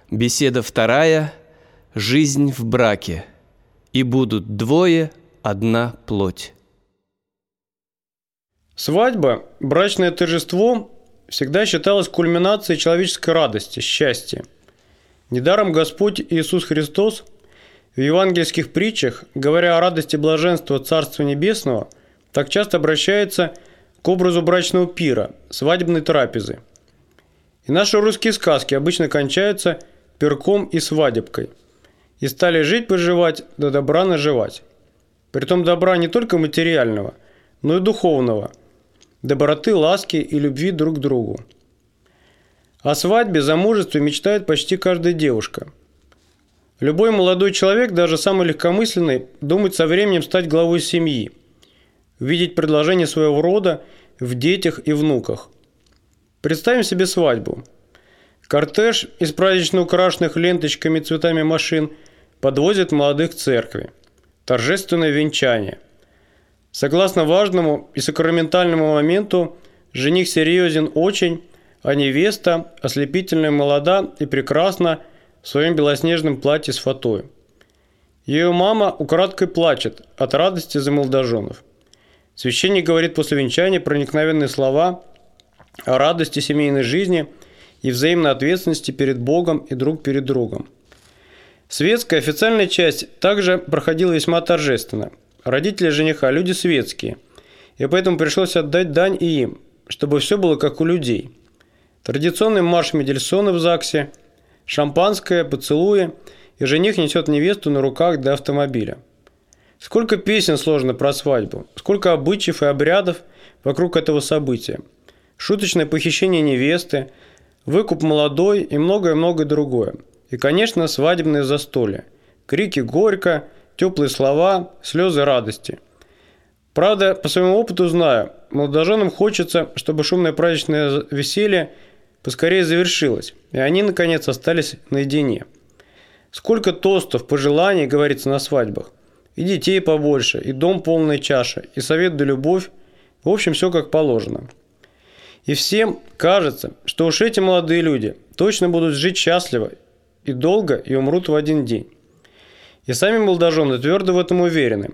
Беседа вторая. Жизнь в браке. И будут двое, одна плоть. Свадьба, брачное торжество, всегда считалось кульминацией человеческой радости, счастья. Недаром Господь Иисус Христос в евангельских притчах, говоря о радости блаженства Царства Небесного, так часто обращается к образу брачного пира, свадебной трапезы. И наши русские сказки обычно кончаются пирком и свадебкой. И стали жить-поживать, да добра наживать. Притом добра не только материального, но и духовного, доброты, ласки и любви друг к другу. О свадьбе, замужестве мечтает почти каждая девушка. Любой молодой человек, даже самый легкомысленный, думает со временем стать главой семьи, видеть предложение своего рода в детях и внуках. Представим себе свадьбу. Кортеж из празднично украшенных ленточками и цветами машин подвозит молодых к церкви. Торжественное венчание. Согласно важному и сакраментальному моменту, жених серьезен очень, а невеста ослепительно молода и прекрасна в своем белоснежном платье с фатой. Ее мама украдкой плачет от радости за молодоженов. Священник говорит после венчания проникновенные слова о радости семейной жизни и взаимной ответственности перед Богом и друг перед другом. Светская официальная часть также проходила весьма торжественно. Родители жениха – люди светские, и поэтому пришлось отдать дань и им, чтобы все было как у людей. Традиционный марш Мендельсона в ЗАГСе, шампанское, поцелуи, и жених несет невесту на руках до автомобиля. Сколько песен сложно про свадьбу, сколько обычаев и обрядов вокруг этого события. Шуточное похищение невесты, выкуп молодой и многое-многое другое. И, конечно, свадебное застолье. Крики горько, теплые слова, слезы радости. Правда, по своему опыту знаю, молодоженам хочется, чтобы шумное праздничное веселье поскорее завершилось, и они, наконец, остались наедине. Сколько тостов, пожеланий говорится на свадьбах. И детей побольше, и дом полная чаша, и совет да любовь. В общем, все как положено. И всем кажется, что уж эти молодые люди точно будут жить счастливо и долго, и умрут в один день. И сами молодожены твердо в этом уверены,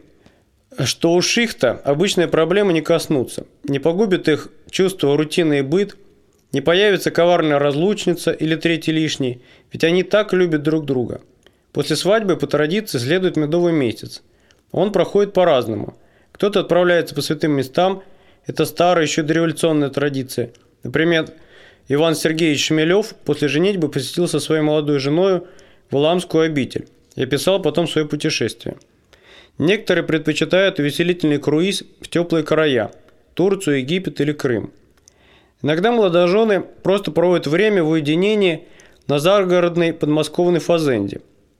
что уж их-то обычные проблемы не коснутся, не погубит их чувство рутины и быт, не появится коварная разлучница или третий лишний, ведь они так любят друг друга. После свадьбы по традиции следует медовый месяц. Он проходит по-разному. Кто-то отправляется по святым местам, это старая еще дореволюционная традиция. Например, Иван Сергеевич Шмелев после женитьбы посетил со своей молодой женой Валаамскую обитель и описал потом свое путешествие. Некоторые предпочитают увеселительный круиз в теплые края – Турцию, Египет или Крым. Иногда молодожены просто проводят время в уединении на загородной подмосковной фазенде.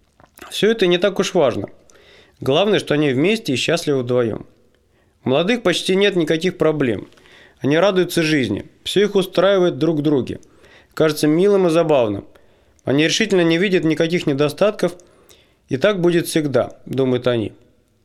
Все это не так уж важно. Главное, что они вместе и счастливы вдвоем. У молодых почти нет никаких проблем. Они радуются жизни. Все их устраивает друг в друге. Кажется милым и забавным. Они решительно не видят никаких недостатков. И так будет всегда, думают они.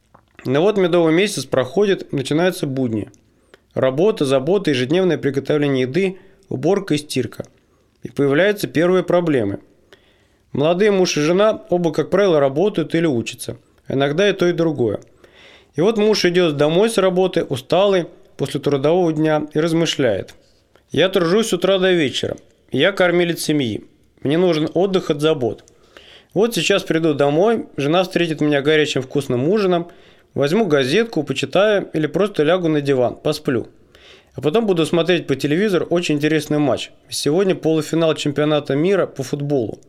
Но вот медовый месяц проходит, начинаются будни. Работа, забота, ежедневное приготовление еды, уборка и стирка. И появляются первые проблемы. Молодые муж и жена оба, как правило, работают или учатся. Иногда и то, и другое. И вот муж идет домой с работы, усталый, после трудового дня, и размышляет. Я тружусь с утра до вечера. Я кормилец семьи. Мне нужен отдых от забот. Вот сейчас приду домой, жена встретит меня горячим вкусным ужином, возьму газетку, почитаю или просто лягу на диван, посплю. А потом буду смотреть по телевизору очень интересный матч. Сегодня полуфинал чемпионата мира по футболу.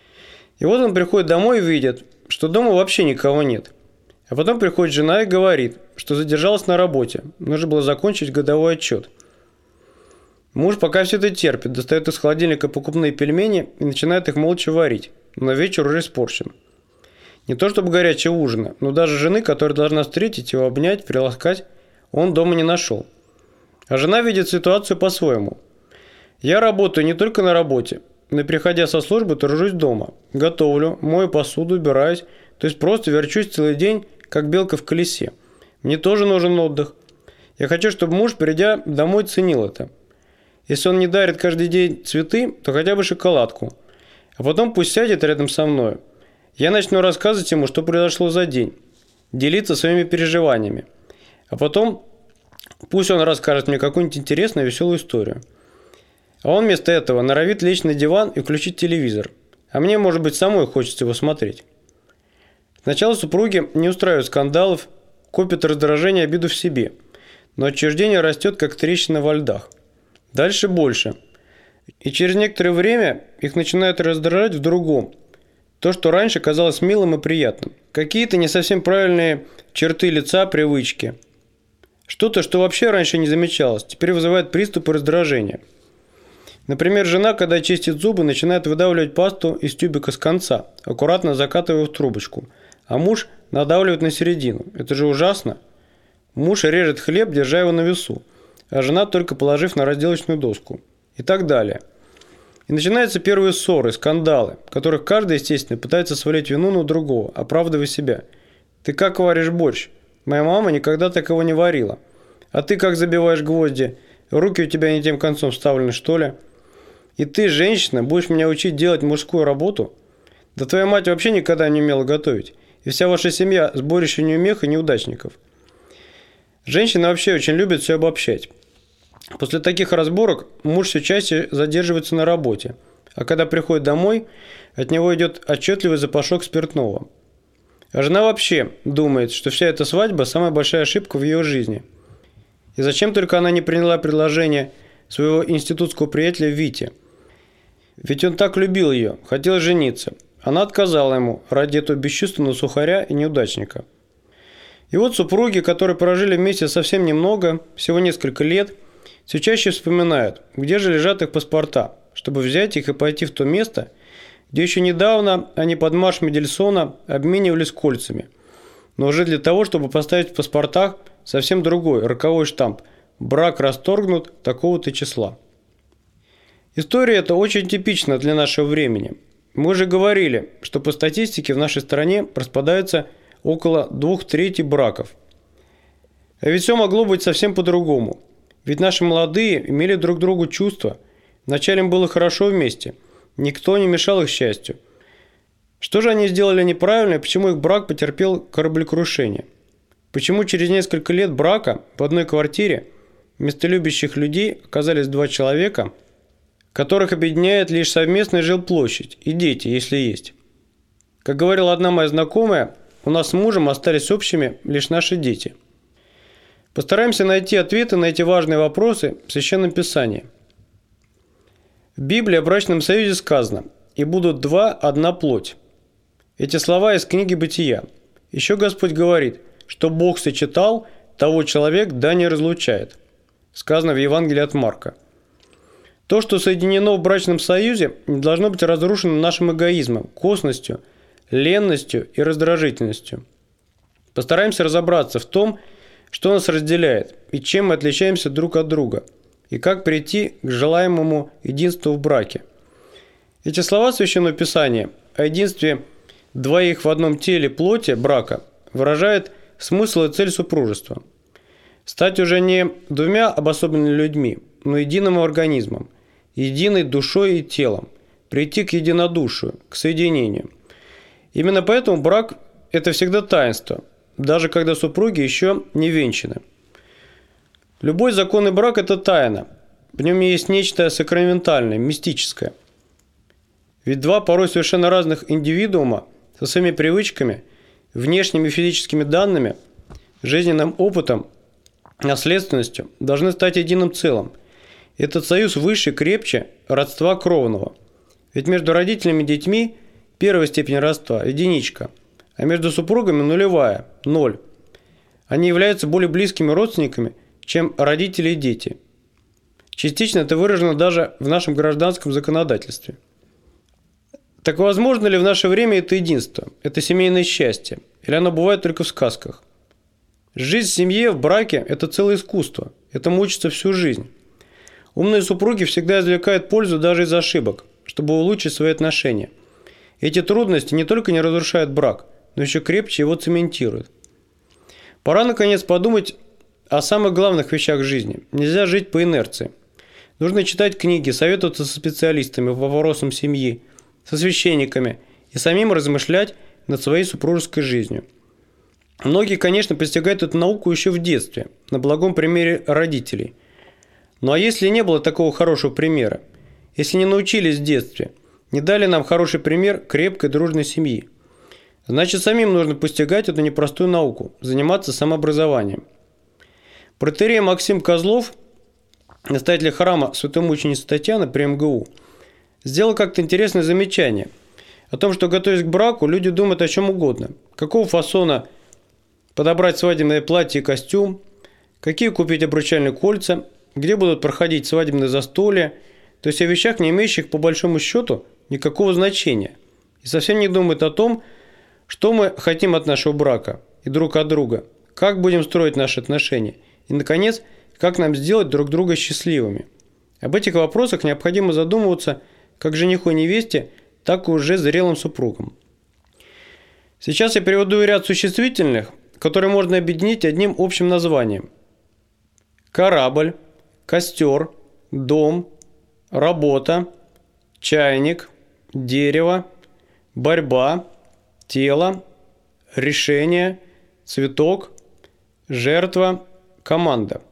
И вот он приходит домой и видит, что дома вообще никого нет. А потом приходит жена и говорит, что задержалась на работе. Нужно было закончить годовой отчет. Муж пока все это терпит, достает из холодильника покупные пельмени и начинает их молча варить. Но вечер уже испорчен. Не то чтобы горячего ужина, но даже жены, которая должна встретить его, обнять, приласкать, он дома не нашел. А жена видит ситуацию по-своему. Я работаю не только на работе, но и приходя со службы, тружусь дома. Готовлю, мою посуду, убираюсь, то есть просто верчусь целый день, как белка в колесе. Мне тоже нужен отдых. Я хочу, чтобы муж, придя домой, ценил это. Если он не дарит каждый день цветы, то хотя бы шоколадку. А потом пусть сядет рядом со мной. Я начну рассказывать ему, что произошло за день, делиться своими переживаниями. А потом пусть он расскажет мне какую-нибудь интересную, веселую историю. А он вместо этого норовит лечь на диван и включить телевизор. А мне, может быть, самой хочется его смотреть. Сначала супруги не устраивают скандалов, копят раздражение и обиду в себе. Но отчуждение растет, как трещина во льдах. Дальше больше. И через некоторое время их начинает раздражать в другом. То, что раньше казалось милым и приятным. Какие-то не совсем правильные черты лица, привычки. Что-то, что вообще раньше не замечалось, теперь вызывает приступы раздражения. Например, жена, когда чистит зубы, начинает выдавливать пасту из тюбика с конца, аккуратно закатывая в трубочку. А муж надавливает на середину. Это же ужасно. Муж режет хлеб, держа его на весу, а жена только положив на разделочную доску. И так далее. И начинаются первые ссоры, скандалы, в которых каждый, естественно, пытается свалить вину на другого, оправдывая себя. «Ты как варишь борщ? Моя мама никогда такого не варила. А ты как забиваешь гвозди? Руки у тебя не тем концом вставлены, что ли? И ты, женщина, будешь меня учить делать мужскую работу? Да твоя мать вообще никогда не умела готовить. И вся ваша семья – сборище неумех и неудачников». Женщины вообще очень любят все обобщать. После таких разборок муж все чаще задерживается на работе, а когда приходит домой, от него идет отчетливый запашок спиртного. А жена вообще думает, что вся эта свадьба – самая большая ошибка в ее жизни. И зачем только она не приняла предложение своего институтского приятеля Вити? Ведь он так любил ее, хотел жениться. Она отказала ему ради этого бесчувственного сухаря и неудачника. И вот супруги, которые прожили вместе совсем немного, всего несколько лет, все чаще вспоминают, где же лежат их паспорта, чтобы взять их и пойти в то место, где еще недавно они под марш Мендельсона обменивались кольцами, но уже для того, чтобы поставить в паспортах совсем другой, роковой штамп – брак расторгнут такого-то числа. История эта очень типична для нашего времени. Мы же говорили, что по статистике в нашей стране распадается около 2/3 браков. А ведь все могло быть совсем по-другому. Ведь наши молодые имели друг другу чувства. Вначале им было хорошо вместе. Никто не мешал их счастью. Что же они сделали неправильно и почему их брак потерпел кораблекрушение? Почему через несколько лет брака в одной квартире вместо любящих людей оказались два человека, которых объединяет лишь совместная жилплощадь и дети, если есть? Как говорила одна моя знакомая, у нас с мужем остались общими лишь наши дети. Постараемся найти ответы на эти важные вопросы в Священном Писании. В Библии о брачном союзе сказано: «И будут два, одна плоть». Эти слова из книги Бытия. Еще Господь говорит, что Бог сочетал, того человек да не разлучает. Сказано в Евангелии от Марка. То, что соединено в брачном союзе, не должно быть разрушено нашим эгоизмом, косностью, ленностью и раздражительностью. Постараемся разобраться в том, что нас разделяет и чем мы отличаемся друг от друга, и как прийти к желаемому единству в браке. Эти слова Священного Писания о единстве двоих в одном теле плоти брака выражают смысл и цель супружества. Стать уже не двумя обособленными людьми, но единым организмом, единой душой и телом, прийти к единодушию, к соединению. Именно поэтому брак – это всегда таинство, даже когда супруги еще не венчаны. Любой законный брак – это тайна. В нем есть нечто сакраментальное, мистическое. Ведь два порой совершенно разных индивидуума со своими привычками, внешними физическими данными, жизненным опытом, наследственностью должны стать единым целым. Этот союз выше, крепче родства кровного. Ведь между родителями и детьми первая степень родства – единичка, а между супругами – нулевая – 0. Они являются более близкими родственниками, чем родители и дети. Частично это выражено даже в нашем гражданском законодательстве. Так возможно ли в наше время это единство, это семейное счастье, или оно бывает только в сказках? Жизнь в семье, в браке – это целое искусство, этому учатся всю жизнь. Умные супруги всегда извлекают пользу даже из ошибок, чтобы улучшить свои отношения. Эти трудности не только не разрушают брак, но еще крепче его цементируют. Пора, наконец, подумать о самых главных вещах жизни. Нельзя жить по инерции. Нужно читать книги, советоваться со специалистами по вопросам семьи, со священниками и самим размышлять над своей супружеской жизнью. Многие, конечно, постигают эту науку еще в детстве, на благом примере родителей. Ну а если не было такого хорошего примера, если не научились в детстве, не дали нам хороший пример крепкой дружной семьи, значит, самим нужно постигать эту непростую науку, заниматься самообразованием. Протоиерей Максим Козлов, настоятель храма святой мученицы Татьяны при МГУ, сделал как-то интересное замечание о том, что, готовясь к браку, люди думают о чем угодно. Какого фасона подобрать свадебное платье и костюм, какие купить обручальные кольца, где будут проходить свадебные застолья, то есть о вещах, не имеющих по большому счету никакого значения. И совсем не думают о том, что мы хотим от нашего брака и друг от друга, как будем строить наши отношения и, наконец, как нам сделать друг друга счастливыми. Об этих вопросах необходимо задумываться как жениху и невесте, так и уже зрелым супругам. Сейчас я приведу ряд существительных, которые можно объединить одним общим названием. Корабль, костер, дом, работа, чайник, дерево, борьба, тело, решение, цветок, жертва, команда.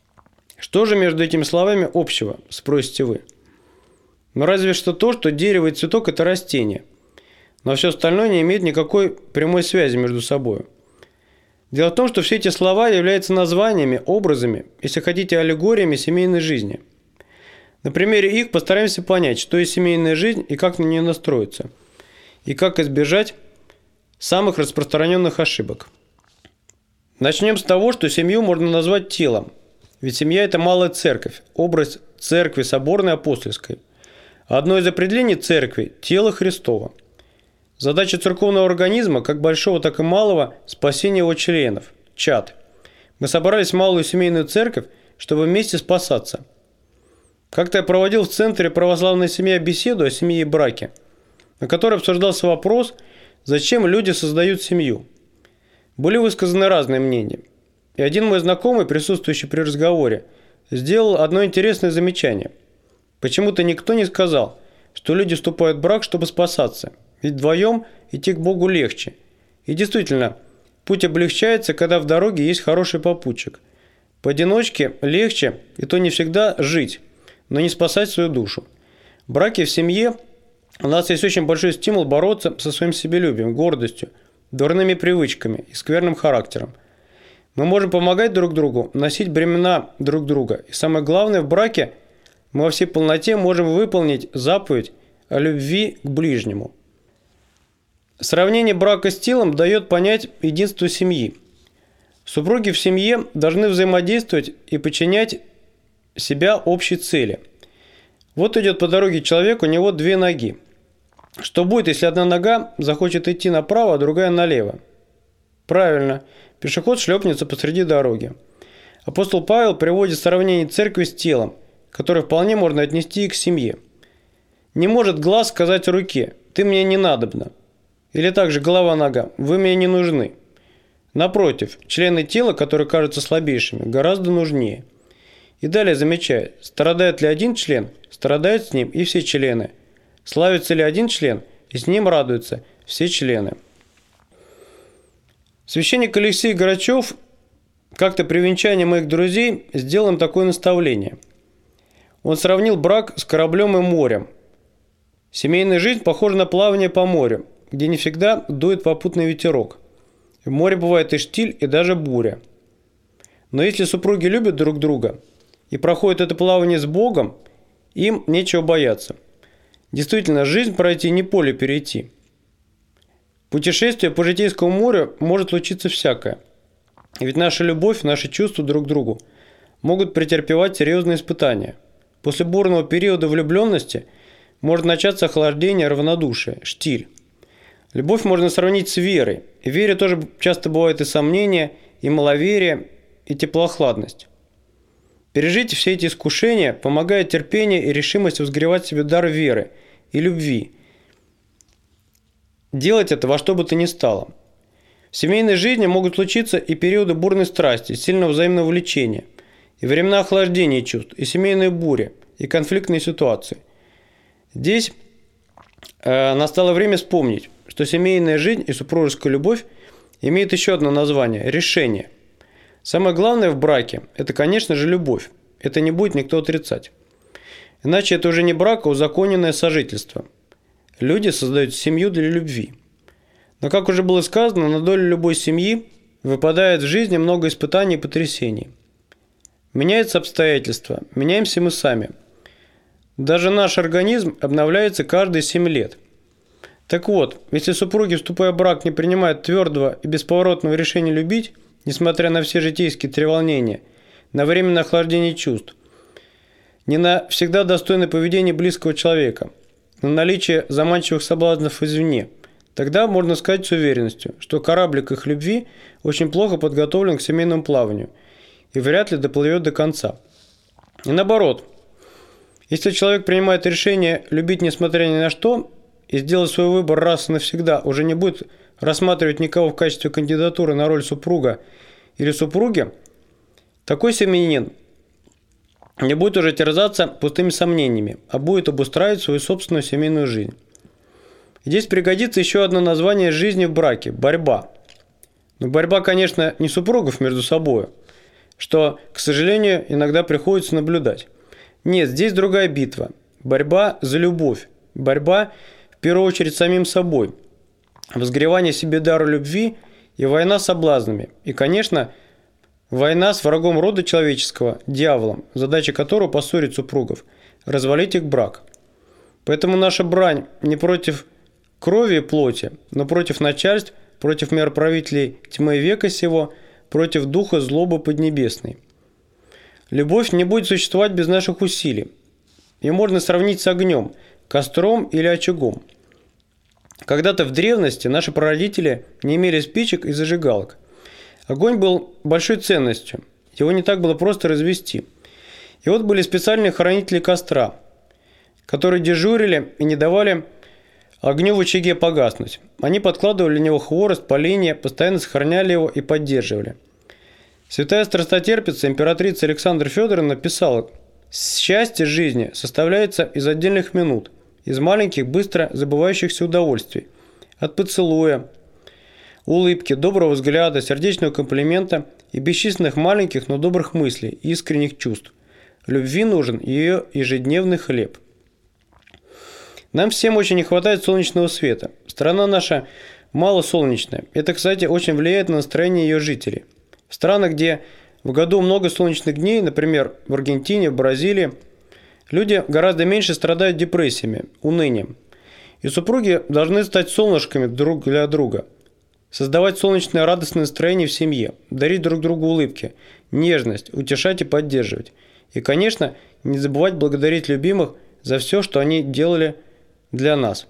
Что же между этими словами общего, спросите вы? Ну разве что то, что дерево и цветок – это растения, но все остальное не имеет никакой прямой связи между собой. Дело в том, что все эти слова являются названиями, образами, если хотите, аллегориями семейной жизни. На примере их постараемся понять, что есть семейная жизнь и как на нее настроиться, и как избежать самых распространенных ошибок. Начнем с того, что семью можно назвать телом, ведь семья – это малая церковь, образ церкви соборной апостольской. Одно из определений церкви – тело Христово. Задача церковного организма, как большого, так и малого, спасение его членов, чад. Мы собрались в малую семейную церковь, чтобы вместе спасаться. Как-то я проводил в центре «Православная семья» беседу о семье и браке, на которой обсуждался вопрос, зачем люди создают семью. Были высказаны разные мнения. И один мой знакомый, присутствующий при разговоре, сделал одно интересное замечание. Почему-то никто не сказал, что люди вступают в брак, чтобы спасаться. Ведь вдвоем идти к Богу легче. И действительно, путь облегчается, когда в дороге есть хороший попутчик. Поодиночке легче, и то не всегда жить, но не спасать свою душу. В браке, в семье у нас есть очень большой стимул бороться со своим себелюбием, гордостью, дурными привычками и скверным характером. Мы можем помогать друг другу, носить бремена друг друга. И самое главное, в браке мы во всей полноте можем выполнить заповедь о любви к ближнему. Сравнение брака с телом дает понять единство семьи. Супруги в семье должны взаимодействовать и подчинять себя общей цели. Вот идет по дороге человек, у него две ноги. Что будет, если одна нога захочет идти направо, а другая налево? Правильно, пешеход шлепнется посреди дороги. Апостол Павел приводит сравнение церкви с телом, которое вполне можно отнести и к семье. Не может глаз сказать руке: «Ты мне не надобна». Или также голова-нога: «Вы мне не нужны». Напротив, члены тела, которые кажутся слабейшими, гораздо нужнее. И далее замечает: страдает ли один член, страдают с ним и все члены. Славится ли один член, и с ним радуются все члены. Священник Алексей Грачев как-то при венчании моих друзей сделал им такое наставление. Он сравнил брак с кораблем и морем. Семейная жизнь похожа на плавание по морю, где не всегда дует попутный ветерок. В море бывает и штиль, и даже буря. Но если супруги любят друг друга и проходят это плавание с Богом, им нечего бояться. Действительно, жизнь пройти не поле перейти. Путешествие по житейскому морю может случиться всякое. Ведь наша любовь, наши чувства друг к другу могут претерпевать серьезные испытания. После бурного периода влюбленности может начаться охлаждение, равнодушие, штиль. Любовь можно сравнить с верой. И в вере тоже часто бывает и сомнения, и маловерие, и теплохладность. Пережить все эти искушения помогает терпение и решимость возгревать себе дар веры и любви. Делать это во что бы то ни стало. В семейной жизни могут случиться и периоды бурной страсти, сильного взаимного влечения, и времена охлаждения чувств, и семейные бури, и конфликтные ситуации. Здесь настало время вспомнить, что семейная жизнь и супружеская любовь имеют еще одно название – решение. Самое главное в браке – это, конечно же, любовь. Это не будет никто отрицать. Иначе это уже не брак, а узаконенное сожительство. Люди создают семью для любви. Но, как уже было сказано, на долю любой семьи выпадает в жизни много испытаний и потрясений. Меняются обстоятельства, меняемся мы сами. Даже наш организм обновляется каждые 7 лет. Так вот, если супруги, вступая в брак, не принимают твердого и бесповоротного решения любить, несмотря на все житейские треволнения, на временное охлаждение чувств, не на всегда достойное поведение близкого человека, на наличие заманчивых соблазнов извне, тогда можно сказать с уверенностью, что кораблик их любви очень плохо подготовлен к семейному плаванию и вряд ли доплывет до конца. И наоборот, если человек принимает решение любить несмотря ни на что и сделать свой выбор раз и навсегда, уже не будет рассматривать никого в качестве кандидатуры на роль супруга или супруги, такой семьянин не будет уже терзаться пустыми сомнениями, а будет обустраивать свою собственную семейную жизнь. Здесь пригодится еще одно название жизни в браке – борьба. Но борьба, конечно, не супругов между собой, что, к сожалению, иногда приходится наблюдать. Нет, здесь другая битва. Борьба за любовь. Борьба, в первую очередь, с самим собой. Возгревание себе дара любви и война с соблазнами. И, конечно, война с врагом рода человеческого, дьяволом, задача которого поссорить супругов, развалить их брак. Поэтому наша брань не против крови и плоти, но против начальств, против мироправителей тьмы века сего, против духа злобы поднебесной. Любовь не будет существовать без наших усилий. Ее можно сравнить с огнем, костром или очагом. Когда-то в древности наши прародители не имели спичек и зажигалок. Огонь был большой ценностью, его не так было просто развести. И вот были специальные хранители костра, которые дежурили и не давали огню в очаге погаснуть. Они подкладывали в него хворост, поленья, постоянно сохраняли его и поддерживали. Святая страстотерпица императрица Александра Федоровна писала: «Счастье жизни составляется из отдельных минут, из маленьких, быстро забывающихся удовольствий, от поцелуя, улыбки, доброго взгляда, сердечного комплимента и бесчисленных маленьких, но добрых мыслей и искренних чувств. Любви нужен ее ежедневный хлеб». Нам всем очень не хватает солнечного света. Страна наша малосолнечная. Это, кстати, очень влияет на настроение ее жителей. В странах, где в году много солнечных дней, например, в Аргентине, в Бразилии, люди гораздо меньше страдают депрессиями, унынием. И супруги должны стать солнышками друг для друга, создавать солнечное радостное настроение в семье, дарить друг другу улыбки, нежность, утешать и поддерживать. И, конечно, не забывать благодарить любимых за все, что они делали для нас.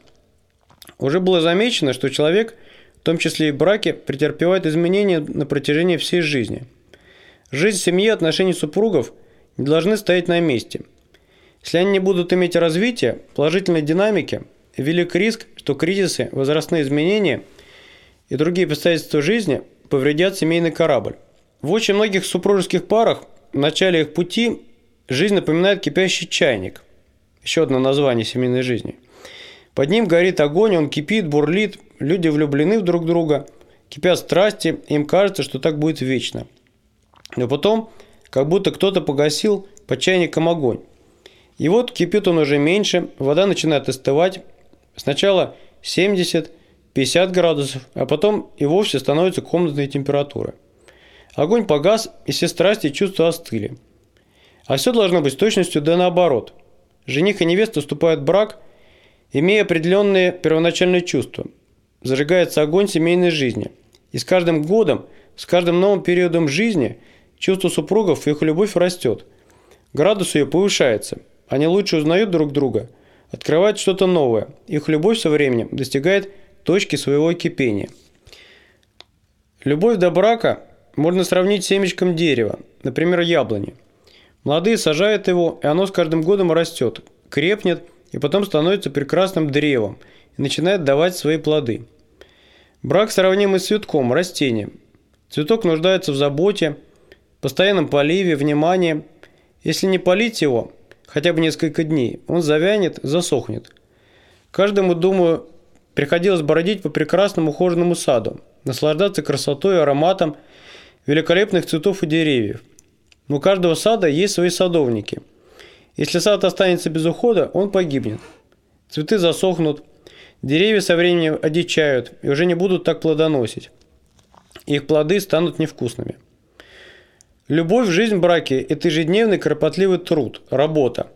Уже было замечено, что человек, в том числе и в браке, претерпевает изменения на протяжении всей жизни. Жизнь семьи и отношения супругов не должны стоять на месте. Если они не будут иметь развития, положительной динамики, велик риск, что кризисы, возрастные изменения и другие обстоятельства жизни повредят семейный корабль. В очень многих супружеских парах в начале их пути жизнь напоминает кипящий чайник. Еще одно название семейной жизни. Под ним горит огонь, он кипит, бурлит, люди влюблены в друг друга, кипят страсти, им кажется, что так будет вечно. Но потом, как будто кто-то погасил под чайником огонь. И вот кипит он уже меньше, вода начинает остывать. Сначала 70-50 градусов, а потом и вовсе становится комнатной температуры. Огонь погас, и все страсти и чувства остыли. А все должно быть с точностью да наоборот. Жених и невеста вступают в брак, имея определенные первоначальные чувства. Зажигается огонь семейной жизни. И с каждым годом, с каждым новым периодом жизни чувство супругов и их любовь растет. Градус ее повышается. Они лучше узнают друг друга, открывают что-то новое. Их любовь со временем достигает точки своего кипения. Любовь до брака можно сравнить с семечком дерева, например, яблони. Молодые сажают его, и оно с каждым годом растет, крепнет и потом становится прекрасным древом и начинает давать свои плоды. Брак сравнимый с цветком, растением. Цветок нуждается в заботе, постоянном поливе, внимании. Если не полить его хотя бы несколько дней, он завянет, засохнет. Каждому, думаю, приходилось бродить по прекрасному ухоженному саду, наслаждаться красотой и ароматом великолепных цветов и деревьев. Но у каждого сада есть свои садовники. Если сад останется без ухода, он погибнет. Цветы засохнут, деревья со временем одичают и уже не будут так плодоносить. Их плоды станут невкусными. Любовь, жизнь в браке – это ежедневный кропотливый труд, работа.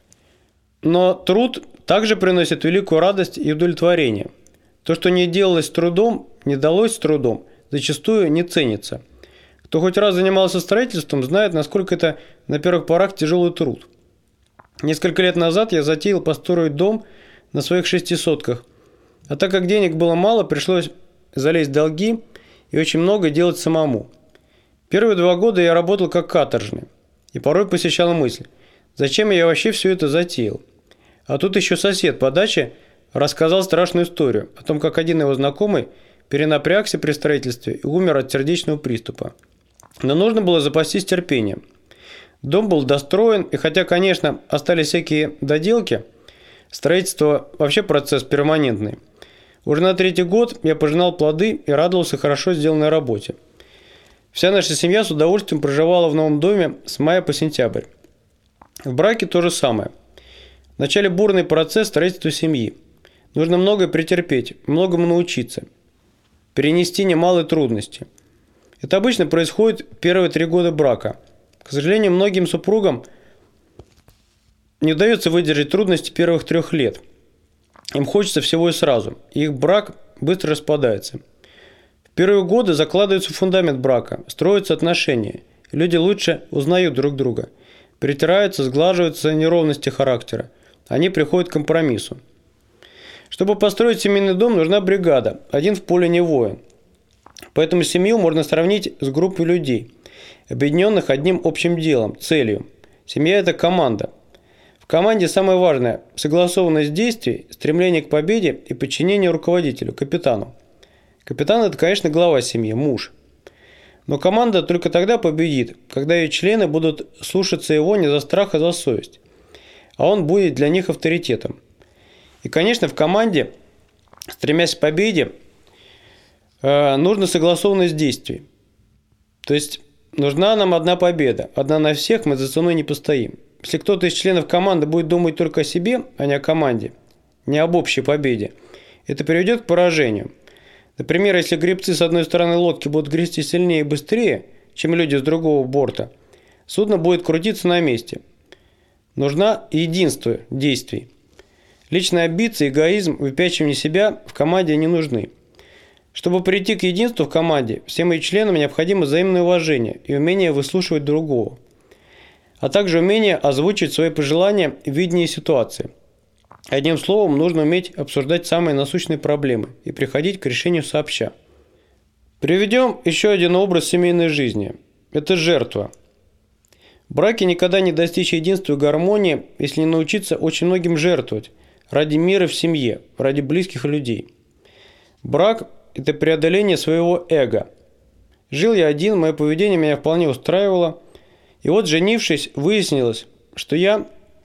Но труд также приносит великую радость и удовлетворение. То, что не делалось с трудом, не далось с трудом, зачастую не ценится. Кто хоть раз занимался строительством, знает, насколько это на первых порах тяжелый труд. Несколько лет назад я затеял построить дом на своих 6 сотках. А так как денег было мало, пришлось залезть в долги и очень много делать самому. Первые 2 года я работал как каторжный. И порой посещала мысль, зачем я вообще все это затеял. А тут еще сосед по даче рассказал страшную историю о том, как один его знакомый перенапрягся при строительстве и умер от сердечного приступа. Но нужно было запастись терпением. Дом был достроен, и хотя, конечно, остались всякие доделки, строительство вообще процесс перманентный. Уже на 3-й год я пожинал плоды и радовался хорошо сделанной работе. Вся наша семья с удовольствием проживала в новом доме с мая по сентябрь. В браке то же самое. Вначале бурный процесс строительства семьи. Нужно многое претерпеть, многому научиться, перенести немалые трудности. Это обычно происходит первые 3 года брака. К сожалению, многим супругам не удается выдержать трудности первых 3 лет. Им хочется всего и сразу, и их брак быстро распадается. В первые годы закладывается фундамент брака, строятся отношения. Люди лучше узнают друг друга, притираются, сглаживаются неровности характера. Они приходят к компромиссу. Чтобы построить семейный дом, нужна бригада. Один в поле не воин. Поэтому семью можно сравнить с группой людей, объединенных одним общим делом, целью. Семья – это команда. В команде самое важное – согласованность действий, стремление к победе и подчинение руководителю, капитану. Капитан – это, конечно, глава семьи, муж. Но команда только тогда победит, когда ее члены будут слушаться его не за страх, а за совесть. А он будет для них авторитетом. И, конечно, в команде, стремясь к победе, нужна согласованность действий. То есть нужна нам одна победа. Одна на всех, мы за ценой не постоим. Если кто-то из членов команды будет думать только о себе, а не о команде, не об общей победе, это приведет к поражению. Например, если гребцы с одной стороны лодки будут грести сильнее и быстрее, чем люди с другого борта, судно будет крутиться на месте. Нужно единство действий. Личные амбиции, эгоизм, выпячивание себя в команде не нужны. Чтобы прийти к единству в команде, всем ее членам необходимо взаимное уважение и умение выслушивать другого, а также умение озвучивать свои пожелания и видение ситуации. Одним словом, нужно уметь обсуждать самые насущные проблемы и приходить к решению сообща. Приведем еще один образ семейной жизни. Это жертва. В браке никогда не достичь единства и гармонии, если не научиться очень многим жертвовать ради мира в семье, ради близких людей. Брак – это преодоление своего эго. Жил я один, мое поведение меня вполне устраивало. И вот, женившись, выяснилось, что я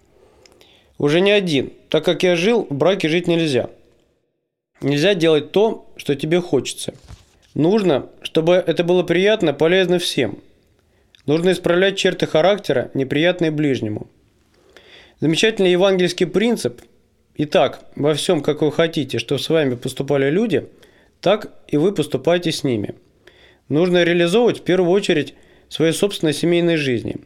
уже не один. Так как я жил, в браке жить нельзя. Нельзя делать то, что тебе хочется. Нужно, чтобы это было приятно, полезно всем. Нужно исправлять черты характера, неприятные ближнему. Замечательный евангельский принцип. Итак, во всем, как вы хотите, чтобы с вами поступали люди, так и вы поступайте с ними. Нужно реализовывать в первую очередь в своей собственной семейной жизни.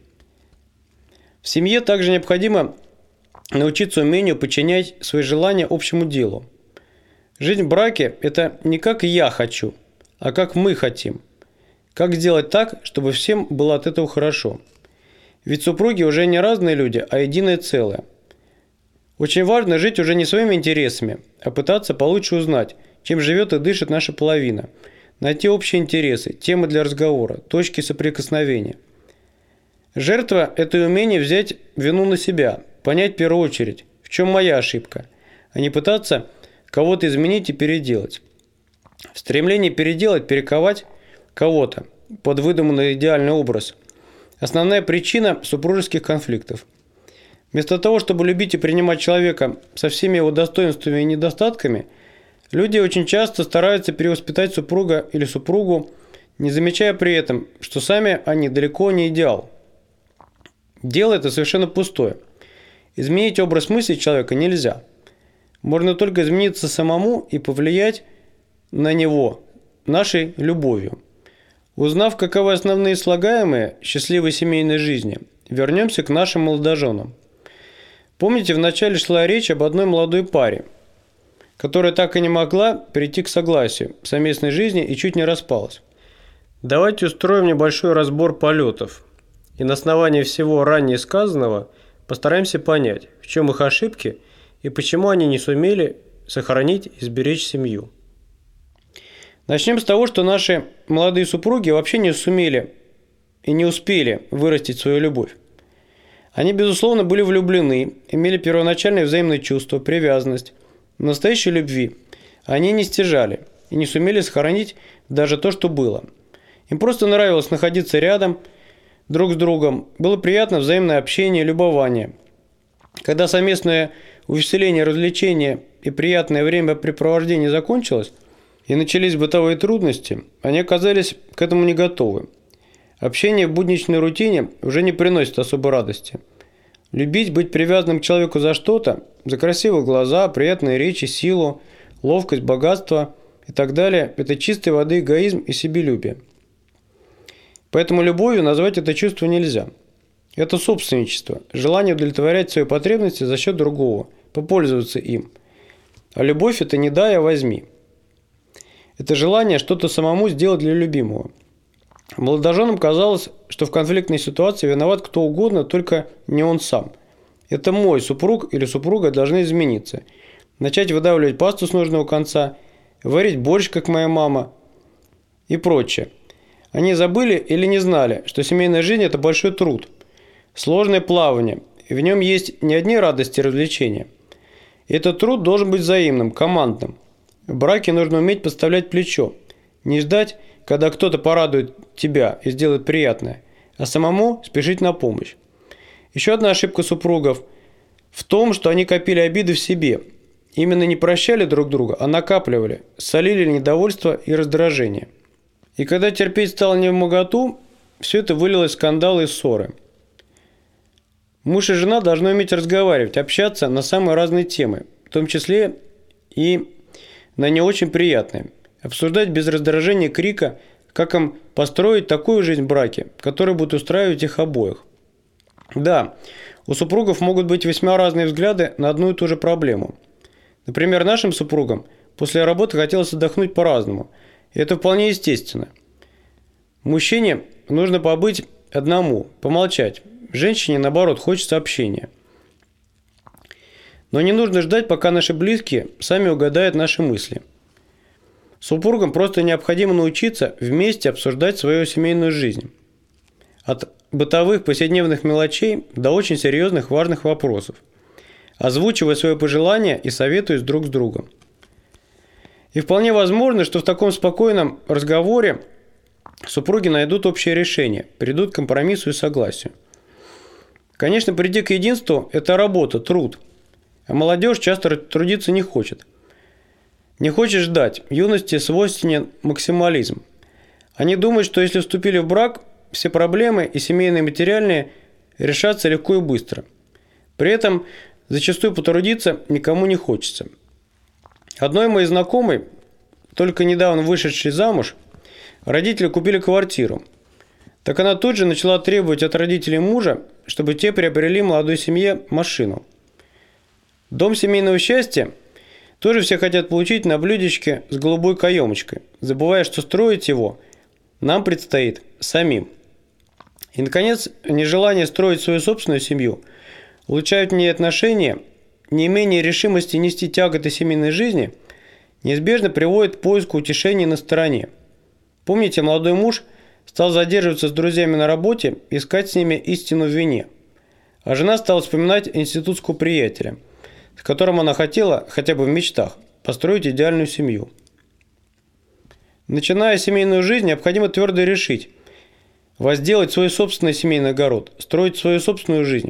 В семье также необходимо научиться умению подчинять свои желания общему делу. Жизнь в браке – это не как я хочу, а как мы хотим. Как сделать так, чтобы всем было от этого хорошо? Ведь супруги уже не разные люди, а единое целое. Очень важно жить уже не своими интересами, а пытаться получше узнать, чем живет и дышит наша половина, найти общие интересы, темы для разговора, точки соприкосновения. Жертва – это и умение взять вину на себя, понять в первую очередь, в чем моя ошибка, а не пытаться кого-то изменить и переделать. В стремлении переделать, перековать кого-то под выдуманный идеальный образ – основная причина супружеских конфликтов. Вместо того, чтобы любить и принимать человека со всеми его достоинствами и недостатками, люди очень часто стараются перевоспитать супруга или супругу, не замечая при этом, что сами они далеко не идеал. Дело это совершенно пустое. Изменить образ мысли человека нельзя. Можно только измениться самому и повлиять на него нашей любовью. Узнав, каковы основные слагаемые счастливой семейной жизни, вернемся к нашим молодоженам. Помните, вначале шла речь об одной молодой паре, которая так и не могла прийти к согласию в совместной жизни и чуть не распалась. Давайте устроим небольшой разбор полетов. И на основании всего ранее сказанного постараемся понять, в чем их ошибки и почему они не сумели сохранить и сберечь семью. Начнем с того, что наши молодые супруги вообще не сумели и не успели вырастить свою любовь. Они, безусловно, были влюблены, имели первоначальные взаимные чувства, привязанность. Но настоящей любви они не стяжали и не сумели сохранить даже то, что было. Им просто нравилось находиться рядом друг с другом, было приятно взаимное общение, любование. Когда совместное увеселение, развлечение и приятное времяпрепровождение закончилось, и начались бытовые трудности, они оказались к этому не готовы. Общение в будничной рутине уже не приносит особой радости. Любить, быть привязанным к человеку за что-то, за красивые глаза, приятные речи, силу, ловкость, богатство и так далее – это чистой воды эгоизм и себелюбие. Поэтому любовью назвать это чувство нельзя. Это собственничество, желание удовлетворять свои потребности за счет другого, попользоваться им. А любовь – это не дай, а возьми. Это желание что-то самому сделать для любимого. Молодоженам казалось, что в конфликтной ситуации виноват кто угодно, только не он сам. Это мой супруг или супруга должны измениться. Начать выдавливать пасту с нужного конца, варить борщ, как моя мама и прочее. Они забыли или не знали, что семейная жизнь – это большой труд, сложное плавание, и в нем есть не одни радости и развлечения. И этот труд должен быть взаимным, командным. В браке нужно уметь подставлять плечо, не ждать, когда кто-то порадует тебя и сделает приятное, а самому спешить на помощь. Еще одна ошибка супругов в том, что они копили обиды в себе. Именно не прощали друг друга, а накапливали, солили недовольство и раздражение. И когда терпеть стало невмоготу, все это вылилось в скандалы и ссоры. Муж и жена должны уметь разговаривать, общаться на самые разные темы, в том числе и на не очень приятные. Обсуждать без раздражения крика, как им построить такую жизнь в браке, которая будет устраивать их обоих. Да, у супругов могут быть весьма разные взгляды на одну и ту же проблему. Например, нашим супругам после работы хотелось отдохнуть по-разному. И это вполне естественно. Мужчине нужно побыть одному, помолчать. Женщине, наоборот, хочется общения. Но не нужно ждать, пока наши близкие сами угадают наши мысли. Супругам просто необходимо научиться вместе обсуждать свою семейную жизнь. От бытовых повседневных мелочей до очень серьезных важных вопросов. Озвучивая свои пожелания и советуясь друг с другом. И вполне возможно, что в таком спокойном разговоре супруги найдут общее решение, придут к компромиссу и согласию. Конечно, прийти к единству – это работа, труд. А молодежь часто трудиться не хочет. Не хочет ждать. Юности свойственен максимализм. Они думают, что если вступили в брак, все проблемы, и семейные, и материальные, решатся легко и быстро. При этом зачастую потрудиться никому не хочется. Одной моей знакомой, только недавно вышедшей замуж, родители купили квартиру. Так она тут же начала требовать от родителей мужа, чтобы те приобрели молодой семье машину. Дом семейного счастья тоже все хотят получить на блюдечке с голубой каемочкой, забывая, что строить его нам предстоит самим. И, наконец, нежелание строить свою собственную семью улучшают в ней отношения, неимение решимости нести тяготы семейной жизни неизбежно приводит к поиску утешения на стороне. Помните, молодой муж стал задерживаться с друзьями на работе, искать с ними истину в вине. А жена стала вспоминать институтского приятеля, с которым она хотела, хотя бы в мечтах, построить идеальную семью. Начиная семейную жизнь, необходимо твердо решить возделать свой собственный семейный огород, строить свою собственную жизнь,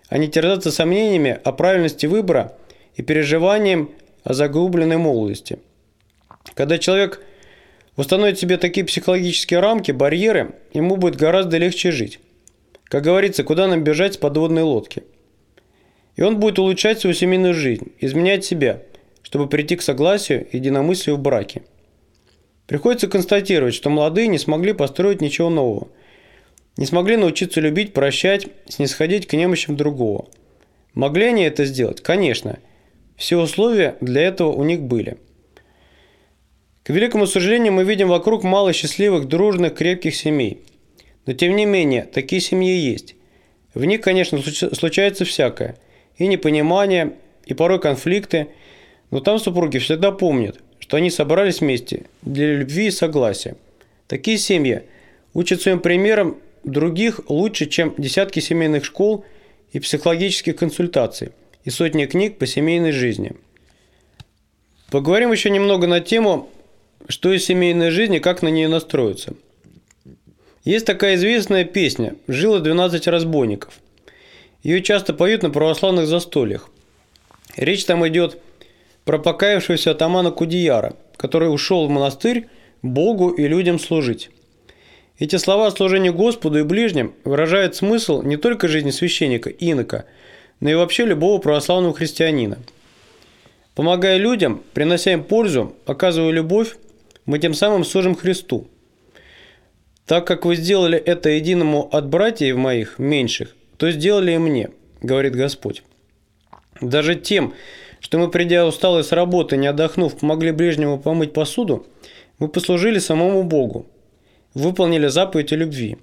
а не терзаться сомнениями о правильности выбора и переживанием о загубленной молодости. Когда человек установит себе такие психологические рамки, барьеры, ему будет гораздо легче жить. Как говорится, куда нам бежать с подводной лодки? И он будет улучшать свою семейную жизнь, изменять себя, чтобы прийти к согласию и единомыслию в браке. Приходится констатировать, что молодые не смогли построить ничего нового, не смогли научиться любить, прощать, снисходить к немощам другого. Могли они это сделать? Конечно. Все условия для этого у них были. К великому сожалению, мы видим вокруг мало счастливых, дружных, крепких семей. Но тем не менее, такие семьи есть. В них, конечно, случается всякое. И непонимание, и порой конфликты. Но там супруги всегда помнят, что они собрались вместе для любви и согласия. Такие семьи учат своим примером других лучше, чем десятки семейных школ и психологических консультаций, и сотни книг по семейной жизни. Поговорим еще немного на тему, что из семейной жизни, как на нее настроиться. Есть такая известная песня «Жило 12 разбойников». Ее часто поют на православных застольях. Речь там идет про покаявшегося атамана Кудеяра, который ушел в монастырь Богу и людям служить. Эти слова о служении Господу и ближним выражают смысл не только жизни священника, инока, но и вообще любого православного христианина. Помогая людям, принося им пользу, оказывая любовь, мы тем самым служим Христу. Так как вы сделали это единому от братьев моих, меньших, то сделали и мне, говорит Господь. Даже тем, что мы, придя усталые с работы, не отдохнув, помогли ближнему помыть посуду, мы послужили самому Богу, выполнили заповедь о любви.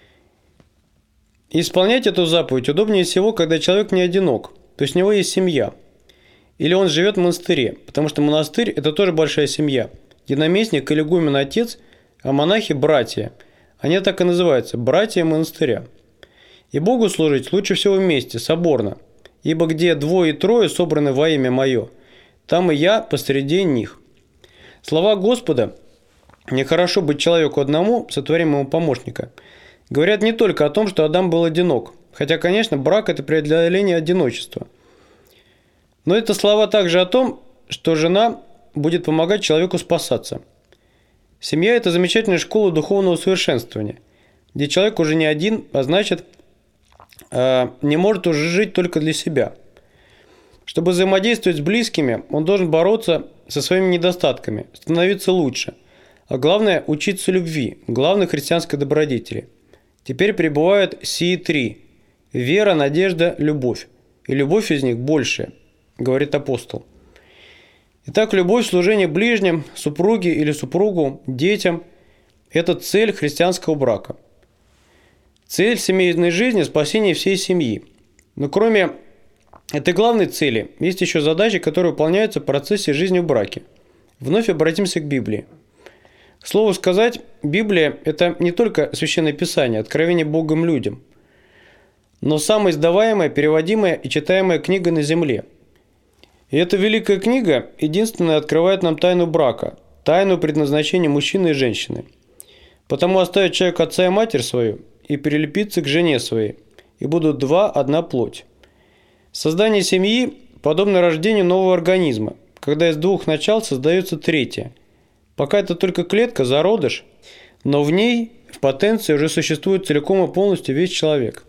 И исполнять эту заповедь удобнее всего, когда человек не одинок, то есть у него есть семья. Или он живет в монастыре, потому что монастырь – это тоже большая семья. Единоместник или игумен – отец, а монахи – братья. Они так и называются – братья монастыря. И Богу служить лучше всего вместе, соборно. Ибо где двое и трое собраны во имя Мое, там и я посреди них. Слова Господа «Нехорошо быть человеку одному, сотворим ему помощника» говорят не только о том, что Адам был одинок, хотя, конечно, брак – это преодоление одиночества. Но это слова также о том, что жена будет помогать человеку спасаться. Семья – это замечательная школа духовного совершенствования, где человек уже не один, а значит, не может уже жить только для себя. Чтобы взаимодействовать с близкими, он должен бороться со своими недостатками, становиться лучше, а главное – учиться любви, главной христианской добродетели. Теперь пребывают сии три – вера, надежда, любовь, и любовь из них большая, говорит апостол. Итак, любовь, служение ближним, супруге или супругу, детям – это цель христианского брака. Цель семейной жизни – спасение всей семьи. Но кроме этой главной цели, есть еще задачи, которые выполняются в процессе жизни в браке. Вновь обратимся к Библии. К слову сказать, Библия – это не только Священное Писание, откровение Богом людям, но самая издаваемая, переводимая и читаемая книга на земле. И эта великая книга единственная открывает нам тайну брака, тайну предназначения мужчины и женщины. Потому оставит человек отца и матерь свою и прилепится к жене своей, и будут два одна плоть. Создание семьи подобно рождению нового организма, когда из двух начал создается третье. Пока это только клетка, зародыш, но в ней в потенции уже существует целиком и полностью весь человек.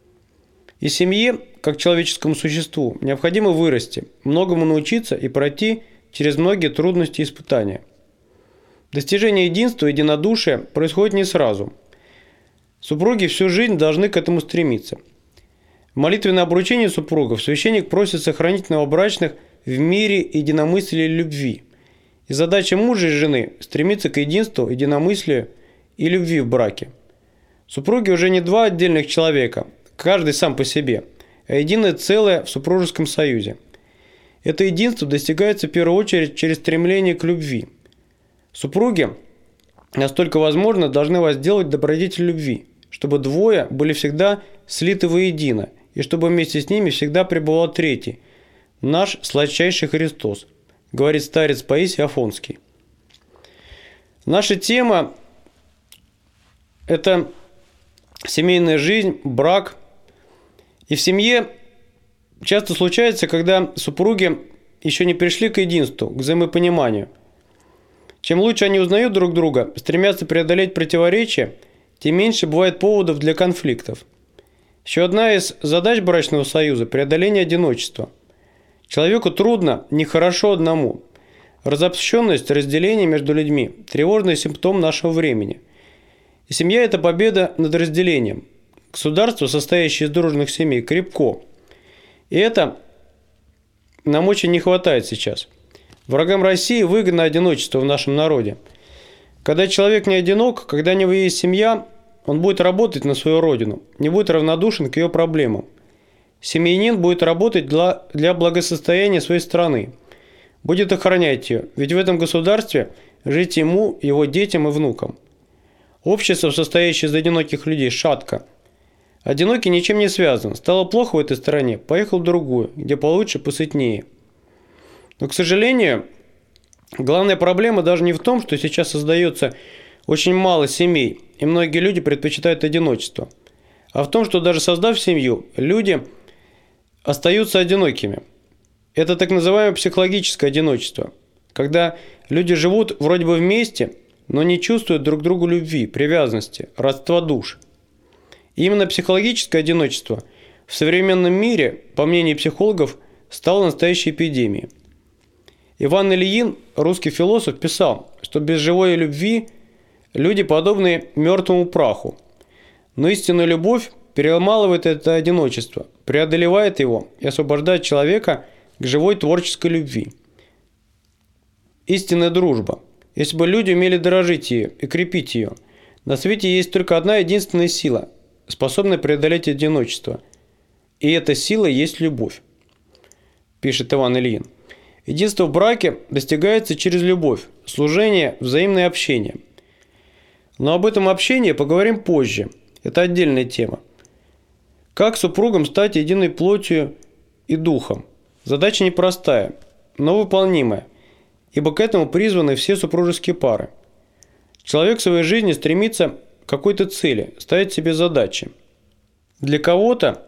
И семье, как человеческому существу, необходимо вырасти, многому научиться и пройти через многие трудности и испытания. Достижение единства и единодушия происходит не сразу. Супруги всю жизнь должны к этому стремиться. В молитвенное обручение супругов священник просит сохранить новобрачных в мире единомыслия и любви. И задача мужа и жены – стремиться к единству, единомыслию и любви в браке. Супруги уже не два отдельных человека, каждый сам по себе, а единое целое в супружеском союзе. Это единство достигается в первую очередь через стремление к любви. Супруги, насколько возможно, должны возделать добродетель любви, чтобы двое были всегда слиты воедино, и чтобы вместе с ними всегда пребывал третий, наш сладчайший Христос, говорит старец Паисий Афонский. Наша тема – это семейная жизнь, брак. И в семье часто случается, когда супруги еще не пришли к единству, к взаимопониманию. Чем лучше они узнают друг друга, стремятся преодолеть противоречия, тем меньше бывает поводов для конфликтов. Еще одна из задач брачного союза – преодоление одиночества. Человеку трудно, нехорошо одному. Разобщенность, разделение между людьми – тревожный симптом нашего времени. И семья – это победа над разделением. Государство, состоящее из дружных семей, крепко. И это нам очень не хватает сейчас. Врагам России выгодно одиночество в нашем народе. Когда человек не одинок, когда у него есть семья, он будет работать на свою родину, не будет равнодушен к ее проблемам. Семьянин будет работать для благосостояния своей страны, будет охранять ее, ведь в этом государстве жить ему, его детям и внукам. Общество, состоящее из одиноких людей, шатко. Одинокий ничем не связан. Стало плохо в этой стране, поехал в другую, где получше, посытнее. Но, к сожалению, главная проблема даже не в том, что сейчас создается очень мало семей, и многие люди предпочитают одиночество, а в том, что даже создав семью, люди остаются одинокими. Это так называемое психологическое одиночество, когда люди живут вроде бы вместе, но не чувствуют друг к другу любви, привязанности, родства душ. И именно психологическое одиночество в современном мире, по мнению психологов, стало настоящей эпидемией. Иван Ильин, русский философ, писал, что без живой любви люди подобны мертвому праху. Но истинная любовь переломалывает это одиночество, преодолевает его и освобождает человека к живой творческой любви. Истинная дружба. Если бы люди умели дорожить ее и крепить ее, на свете есть только одна единственная сила, способная преодолеть одиночество. И эта сила есть любовь, пишет Иван Ильин. Единство в браке достигается через любовь, служение, взаимное общение. Но об этом общении поговорим позже. Это отдельная тема. Как супругам стать единой плотью и духом? Задача непростая, но выполнимая, ибо к этому призваны все супружеские пары. Человек в своей жизни стремится к какой-то цели, ставит себе задачи. Для кого-то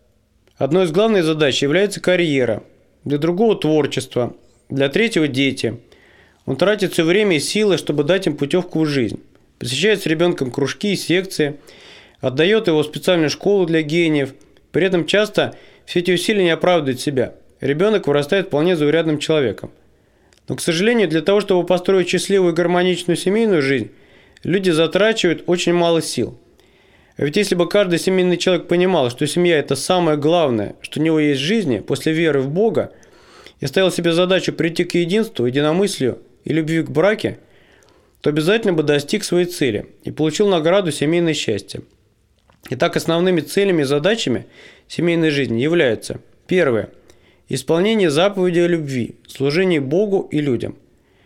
одной из главных задач является карьера, для другого – творчество, для третьего – дети. Он тратит все время и силы, чтобы дать им путевку в жизнь. Посещает с ребенком кружки и секции, отдает его в специальную школу для гениев. При этом часто все эти усилия не оправдывают себя. Ребенок вырастает вполне заурядным человеком. Но, к сожалению, для того, чтобы построить счастливую и гармоничную семейную жизнь, люди затрачивают очень мало сил. А ведь если бы каждый семейный человек понимал, что семья – это самое главное, что у него есть в жизни после веры в Бога, и ставил себе задачу прийти к единству, единомыслию и любви к браке, то обязательно бы достиг своей цели и получил награду семейное счастье. Итак, основными целями и задачами семейной жизни являются: первое – исполнение заповедей о любви, служение Богу и людям.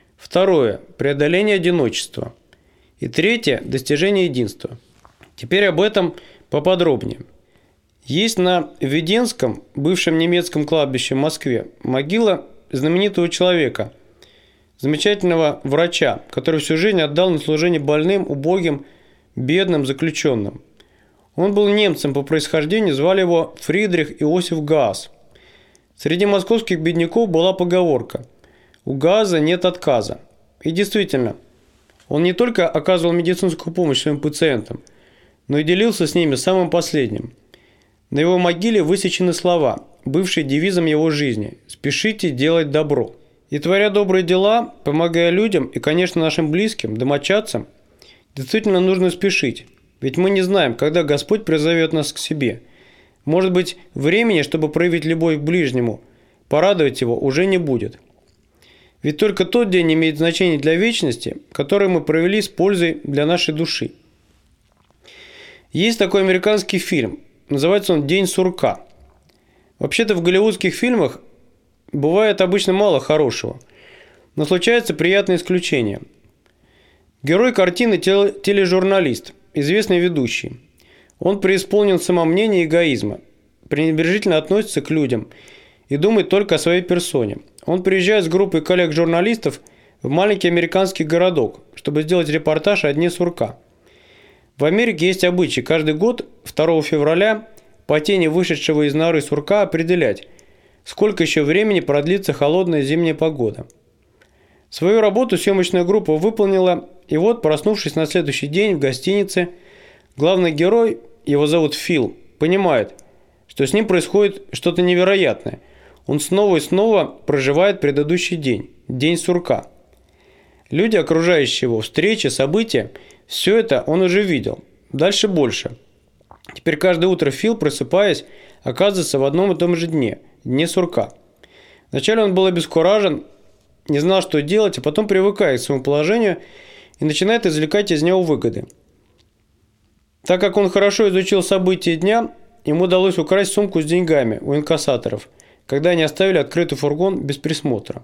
Второе – преодоление одиночества. И третье – достижение единства. Теперь об этом поподробнее. Есть на Веденском, бывшем немецком кладбище в Москве, могила знаменитого человека, замечательного врача, который всю жизнь отдал на служение больным, убогим, бедным заключенным. Он был немцем по происхождению, звали его Фридрих Иосиф Гаас. Среди московских бедняков была поговорка: «У Гааза нет отказа». И действительно, он не только оказывал медицинскую помощь своим пациентам, но и делился с ними самым последним. На его могиле высечены слова, бывшие девизом его жизни: «Спешите делать добро». И творя добрые дела, помогая людям и, конечно, нашим близким, домочадцам, действительно нужно спешить. Ведь мы не знаем, когда Господь призовет нас к себе. Может быть, времени, чтобы проявить любовь к ближнему, порадовать его, уже не будет. Ведь только тот день имеет значение для вечности, который мы провели с пользой для нашей души. Есть такой американский фильм, называется он «День сурка». Вообще-то в голливудских фильмах бывает обычно мало хорошего, но случается приятное исключение. Герой картины – тележурналист, известный ведущий. Он преисполнен самомнения и эгоизма, пренебрежительно относится к людям и думает только о своей персоне. Он приезжает с группой коллег-журналистов в маленький американский городок, чтобы сделать репортаж о Дне сурка. В Америке есть обычай каждый год 2 февраля по тени вышедшего из норы сурка определять, сколько еще времени продлится холодная зимняя погода. Свою работу съемочная группа выполнила, и вот, проснувшись на следующий день в гостинице, главный герой, его зовут Фил, понимает, что с ним происходит что-то невероятное. Он снова и снова проживает предыдущий день, день сурка. Люди, окружающие его, встречи, события, все это он уже видел. Дальше больше. Теперь каждое утро Фил, просыпаясь, оказывается в одном и том же дне сурка. Вначале он был обескуражен, не знал, что делать, а потом привыкает к своему положению и начинает извлекать из него выгоды. Так как он хорошо изучил события дня, ему удалось украсть сумку с деньгами у инкассаторов, когда они оставили открытый фургон без присмотра.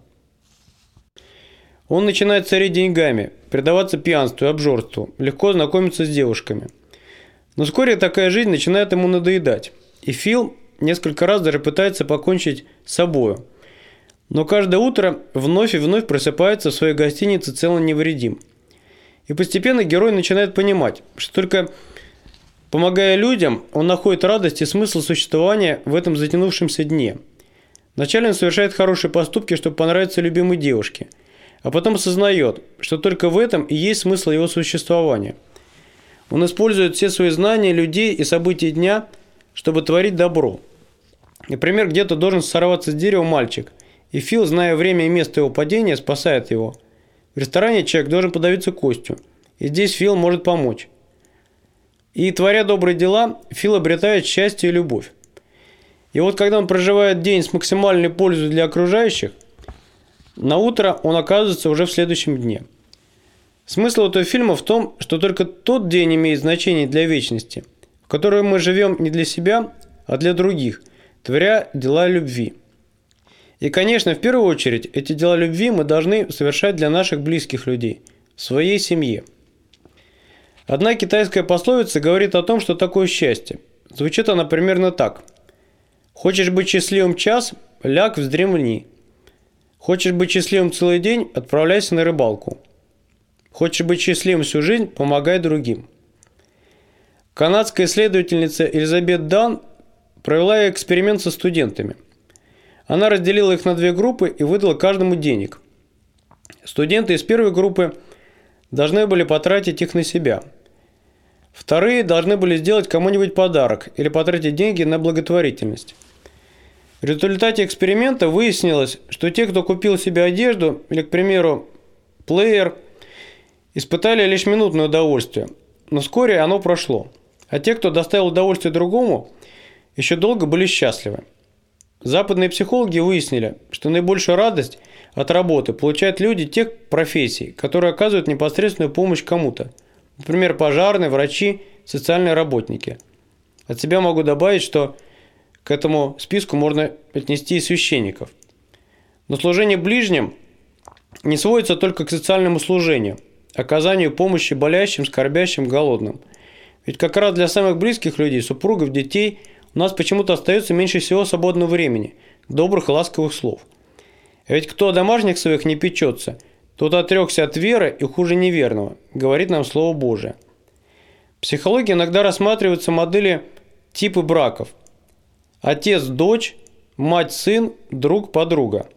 Он начинает царить деньгами, предаваться пьянству и обжорству, легко знакомиться с девушками. Но вскоре такая жизнь начинает ему надоедать, и Фил несколько раз даже пытается покончить с собою. Но каждое утро вновь и вновь просыпается в своей гостинице цел и невредим. И постепенно герой начинает понимать, что только помогая людям, он находит радость и смысл существования в этом затянувшемся дне. Вначале он совершает хорошие поступки, чтобы понравиться любимой девушке, а потом осознает, что только в этом и есть смысл его существования. Он использует все свои знания людей и событий дня, чтобы творить добро. Например, где-то должен сорваться с дерева мальчик, и Фил, зная время и место его падения, спасает его. В ресторане человек должен подавиться костью, и здесь Фил может помочь. И, творя добрые дела, Фил обретает счастье и любовь. И вот когда он проживает день с максимальной пользой для окружающих, на утро он оказывается уже в следующем дне. Смысл этого фильма в том, что только тот день имеет значение для вечности, в которой мы живем не для себя, а для других, творя дела любви. И, конечно, в первую очередь, эти дела любви мы должны совершать для наших близких людей, в своей семье. Одна китайская пословица говорит о том, что такое счастье. Звучит она примерно так. «Хочешь быть счастливым час? Ляг, вздремни. Хочешь быть счастливым целый день? Отправляйся на рыбалку. Хочешь быть счастливым всю жизнь? Помогай другим». Канадская исследовательница Элизабет Дан провела эксперимент со студентами. Она разделила их на две группы и выдала каждому денег. Студенты из первой группы должны были потратить их на себя. Вторые должны были сделать кому-нибудь подарок или потратить деньги на благотворительность. В результате эксперимента выяснилось, что те, кто купил себе одежду или, к примеру, плеер, испытали лишь минутное удовольствие, но вскоре оно прошло. А те, кто доставил удовольствие другому, еще долго были счастливы. Западные психологи выяснили, что наибольшую радость от работы получают люди тех профессий, которые оказывают непосредственную помощь кому-то. Например, пожарные, врачи, социальные работники. От себя могу добавить, что к этому списку можно отнести и священников. Но служение ближним не сводится только к социальному служению, оказанию помощи болящим, скорбящим, голодным. Ведь как раз для самых близких людей, супругов, детей, у нас почему-то остается меньше всего свободного времени, добрых и ласковых слов. А ведь кто о домашних своих не печется, тот отрекся от веры и хуже неверного, говорит нам Слово Божие. В психологии иногда рассматриваются модели типы браков. Отец-дочь, мать-сын, друг-подруга.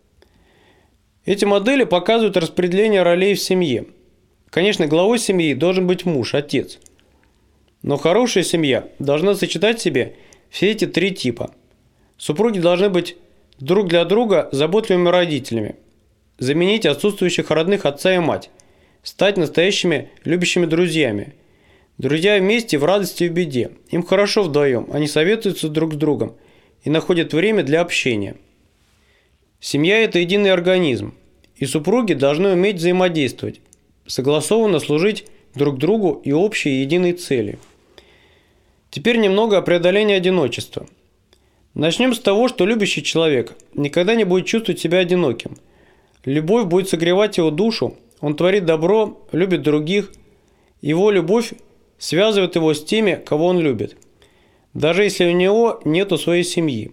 Эти модели показывают распределение ролей в семье. Конечно, главой семьи должен быть муж, отец. Но хорошая семья должна сочетать в себе все эти три типа. Супруги должны быть друг для друга заботливыми родителями, заменить отсутствующих родных отца и мать, стать настоящими любящими друзьями. Друзья вместе в радости и в беде. Им хорошо вдвоем, они советуются друг с другом и находят время для общения. Семья – это единый организм, и супруги должны уметь взаимодействовать, согласованно служить друг другу и общей единой цели. Теперь немного о преодолении одиночества. Начнем с того, что любящий человек никогда не будет чувствовать себя одиноким. Любовь будет согревать его душу, он творит добро, любит других. Его любовь связывает его с теми, кого он любит, даже если у него нету своей семьи.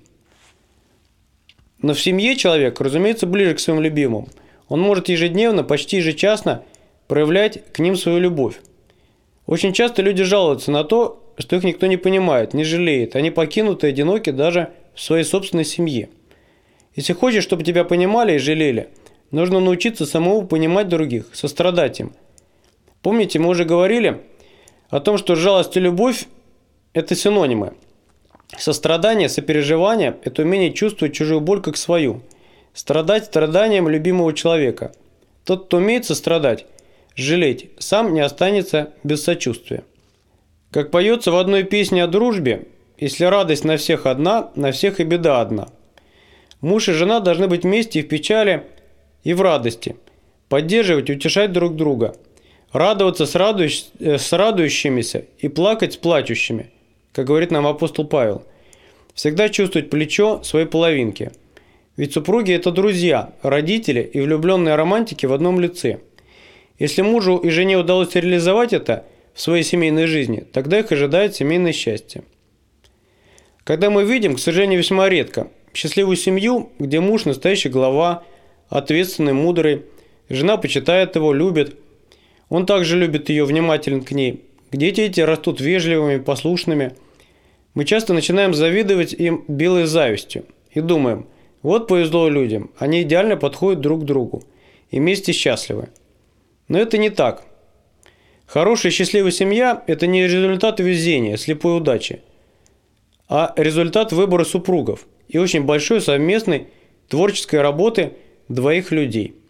Но в семье человек, разумеется, ближе к своим любимым. Он может ежедневно, почти ежечасно проявлять к ним свою любовь. Очень часто люди жалуются на то, что их никто не понимает, не жалеет, они покинуты и одиноки даже в своей собственной семье. Если хочешь, чтобы тебя понимали и жалели, нужно научиться самому понимать других, сострадать им. Помните, мы уже говорили о том, что жалость и любовь – это синонимы. Сострадание, сопереживание – это умение чувствовать чужую боль как свою. Страдать страданием любимого человека. Тот, кто умеет сострадать, жалеть, сам не останется без сочувствия. Как поется в одной песне о дружбе, если радость на всех одна, на всех и беда одна. Муж и жена должны быть вместе и в печали, и в радости, поддерживать и утешать друг друга, радоваться с радующимися и плакать с плачущими, как говорит нам апостол Павел. Всегда чувствовать плечо своей половинки. Ведь супруги – это друзья, родители и влюбленные романтики в одном лице. Если мужу и жене удалось реализовать это в своей семейной жизни, тогда их ожидает семейное счастье. Когда мы видим, к сожалению, весьма редко, счастливую семью, где муж – настоящий глава, ответственный, мудрый, жена почитает его, любит, он также любит ее, внимателен к ней, где дети растут вежливыми, послушными, мы часто начинаем завидовать им белой завистью и думаем, вот повезло людям, они идеально подходят друг к другу и вместе счастливы. Но это не так. Хорошая и счастливая семья – это не результат везения, слепой удачи, а результат выбора супругов и очень большой совместной творческой работы двоих людей.